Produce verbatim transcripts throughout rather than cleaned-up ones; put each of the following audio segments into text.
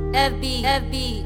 F B, F B.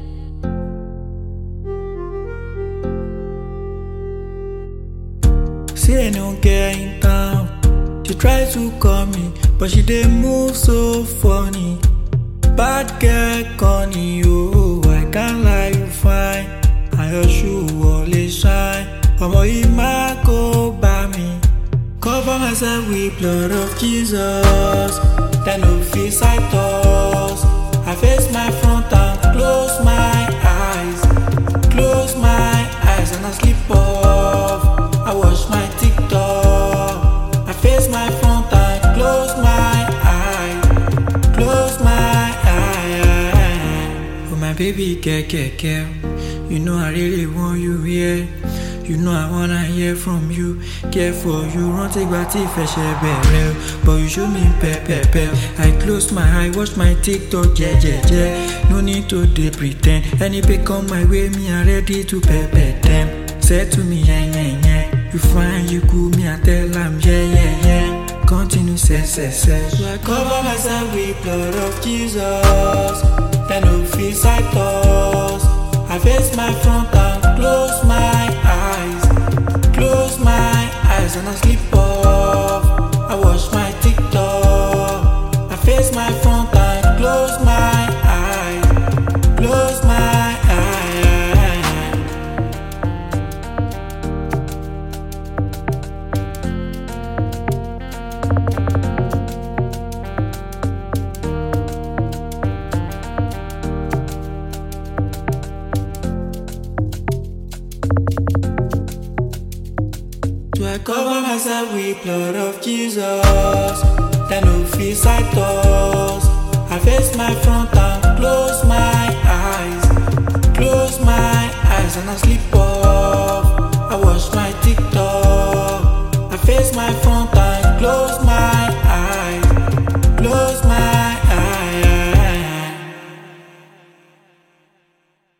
See I no get in town. She try to call me, but she dey move so funny. Bad girl Connie, oh, I can't lie, you fine. And your shoe always shine. Omo yìí má kó bá mi. Cover myself with blood of Jesus. Then no fit sight us. I face my front and close my eyes. Close my eyes and I sleep off. I watch my TikTok. I face my front and close my eyes. Close my eyes. Oh my baby, care, care, care. You know I really want you here. You know I wanna hear from you. Care for you, run take back if I share better. But you show me pepper, pepper. I close my eye, watch my TikTok, yeah, yeah, yeah. No need to dey pretend. Any pay come my way, me I ready to pepper them. Say to me, yeah, yeah, yeah. You fine, you cool, me I tell them, yeah, yeah, yeah. Continue, say, say, say. So I cover myself with blood of Jesus. Then no fit sight us. I face my front and close my eyes. Close my eyes and I sleep off. I watch my TikTok. I face my front and close my eyes. Close my So I cover myself with blood of Jesus. Then no fit sight us. I face my front and close my eyes. Close my eyes and I sleep